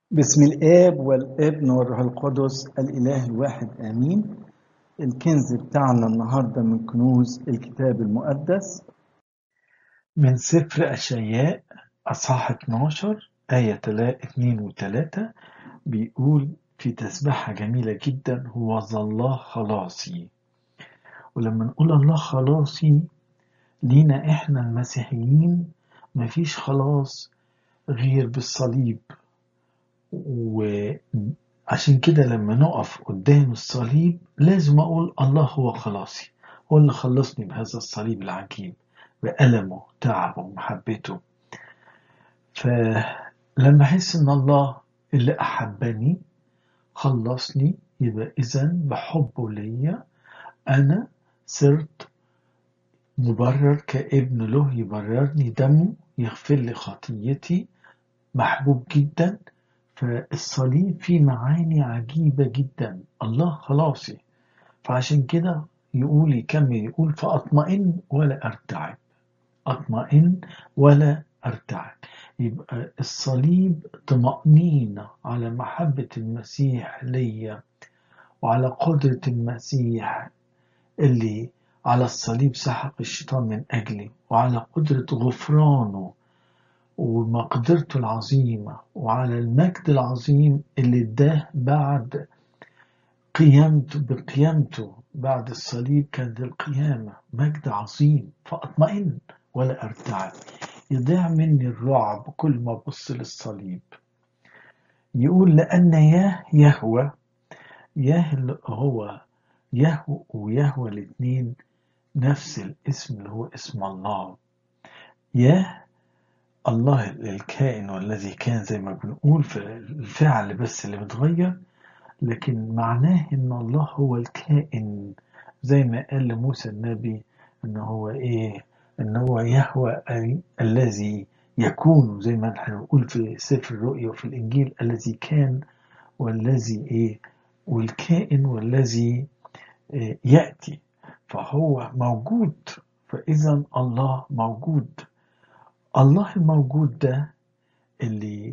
بسم الآب والابن والروح القدس الإله الواحد آمين. الكنز بتاعنا النهاردة من كنوز الكتاب المقدس من سفر أشعياء أصحاح 12 آية 2 و3. بيقول في تسبيحة جميلة جدا: هو الله خلاصي. ولما نقول الله خلاصي لينا إحنا المسيحيين مفيش خلاص غير بالصليب. وعشان كده لما نقف قدام الصليب لازم أقول الله هو خلاصي، هو اللي خلصني بهذا الصليب العجيب بألمه تعبه ومحبته. فلما أحس إن الله اللي أحبني خلصني، يبقى إذن بحبه ليا أنا صرت مبرر كابن له، يبررني دمه يغفر لي خطيتي، محبوب جدا. فالصليب فيه معاني عجيبة جدا. الله خلاصي، فعشان كده يكمل يقول: فأطمئن ولا أرتعب. أطمئن ولا أرتعب. يبقى الصليب طمأنينة على محبة المسيح ليا، وعلى قدرة المسيح اللي على الصليب سحق الشيطان من أجلي، وعلى قدرة غفرانه ومقدرته العظيمة، وعلى المجد العظيم اللي اداه بعد بقيامته بعد الصليب. كانت القيامة مجد عظيم. فأطمئن ولا أرتعب. يضيع مني الرعب كل ما أبص للصليب. يقول: لأن يهوى اللي هو يهوى ويهوى الاثنين نفس الاسم اللي هو اسم الله. الله الكائن والذي كان، زي ما بنقول في الفعل بس اللي بتغير، لكن معناه ان الله هو الكائن. زي ما قال لموسى النبي ان هو ان هو يهوى الذي يكون، زي ما احنا بنقول في سفر الرؤيا وفي الانجيل: الذي كان والذي والكائن والذي يأتي. فهو موجود. فإذا الله موجود. الله الموجود ده اللي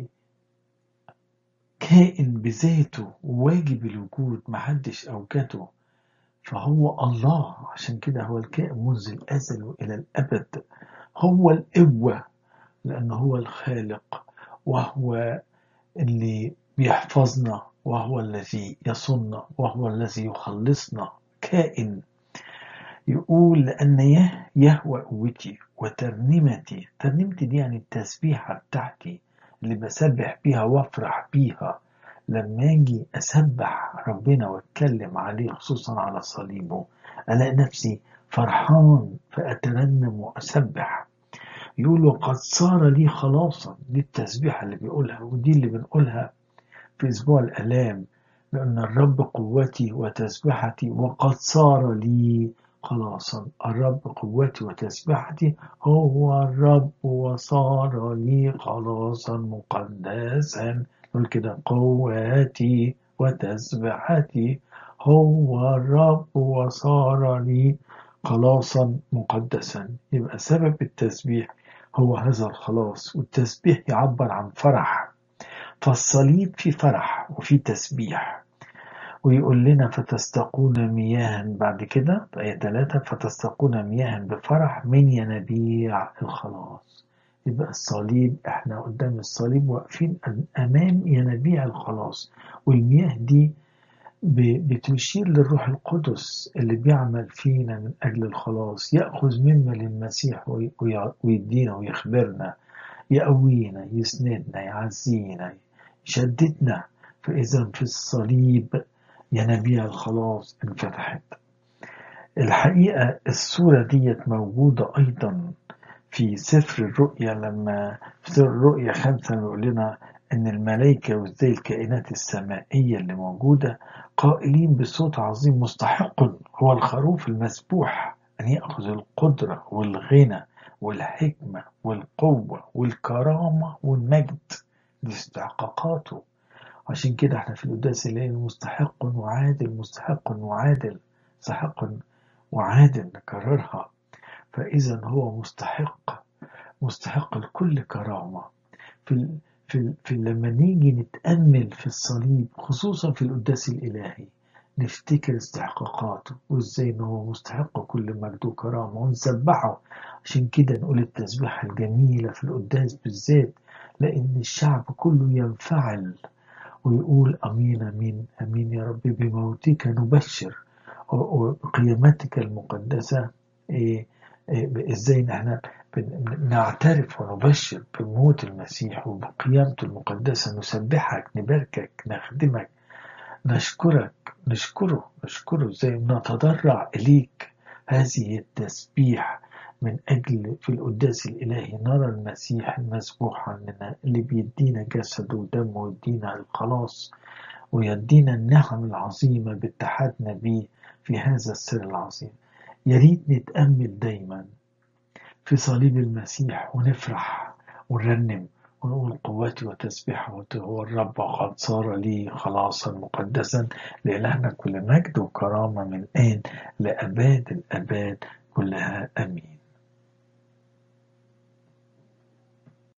كائن بذاته وواجب الوجود، محدش أوجده، فهو الله. عشان كده هو الكائن منذ الأزل وإلى الأبد. هو القوة لأنه هو الخالق، وهو اللي بيحفظنا، وهو الذي يصننا، وهو الذي يخلصنا. كائن. يقول: لأن يهوى قوتي وترنيمتي. ترنيمتي دي يعني التسبيحة بتاعتي اللي بسبح بيها وافرح بيها. لما اجي اسبح ربنا واتكلم عليه خصوصا على صليبه، الاقي نفسي فرحان فاترنم واسبح. يقول: وقد صار لي خلاصا. دي التسبيحة اللي بيقولها، ودي اللي بنقولها في اسبوع الالام: لأن الرب قوتي وتسبحتي وقد صار لي خلاصا. الرب قوتي وتسبحتي، هو الرب وصار لي خلاصا مقدسا. نقول كده: قوتي وتسبحتي، هو الرب وصار لي خلاصا مقدسا. يبقى سبب التسبيح هو هذا الخلاص، والتسبيح يعبر عن فرح. فالصليب في فرح وفي تسبيح. ويقول لنا: فتستقون مياها. بعد كده في آية 3: فتستقون مياها بفرح من ينابيع الخلاص. يبقى الصليب، احنا قدام الصليب واقفين امام ينابيع الخلاص. والمياه دي بتشير للروح القدس اللي بيعمل فينا من اجل الخلاص، يأخذ مما للمسيح ويدينا ويخبرنا، يقوينا، يسندنا، يعزينا، يشددنا. فإذا في الصليب ينابيع الخلاص انفتحت. الحقيقة الصورة ديت موجودة أيضا في سفر الرؤيا. لما في سفر الرؤيا 5 بيقول لنا إن الملائكة وزي الكائنات السمائية اللي موجودة قائلين بصوت عظيم: مستحق هو الخروف المذبوح أن يأخذ القدرة والغنى والحكمة والقوة والكرامة والمجد. دي استحقاقاته. عشان كده احنا في القداس الليل: مستحق وعادل، مستحق وعادل، مستحق وعادل، نكررها. فإذا هو مستحق لكل كرامة. في لما نيجي نتأمل في الصليب خصوصا في القداس الإلهي نفتكر استحقاقاته وإزاي إن هو مستحق كل مجد وكرامة ونسبحه. عشان كده نقول التسبيحة الجميلة في القداس بالذات، لأن الشعب كله ينفعل ويقول أمين أمين أمين يا رب بموتك نبشر وقيامتك المقدسة. إيه إزاي نحن نعترف ونبشر بموت المسيح وبقيامته المقدسة، نسبحك نباركك نخدمك نشكرك نشكره زي نتضرع إليك. هذه التسبيح من أجل في القداس الإلهي نرى المسيح المذبوح عننا اللي بيدينا جسده ودمه ويدينا الخلاص ويدينا النعم العظيمة باتحادنا به في هذا السر العظيم. يا ريت نتأمل دايما في صليب المسيح ونفرح ونرنم ونقول قوتي وتسبيحه هو الرب قد صار لي خلاصا مقدسا. لإلهنا كل مجد وكرامة من الآن لأباد الآباد كلها آمين.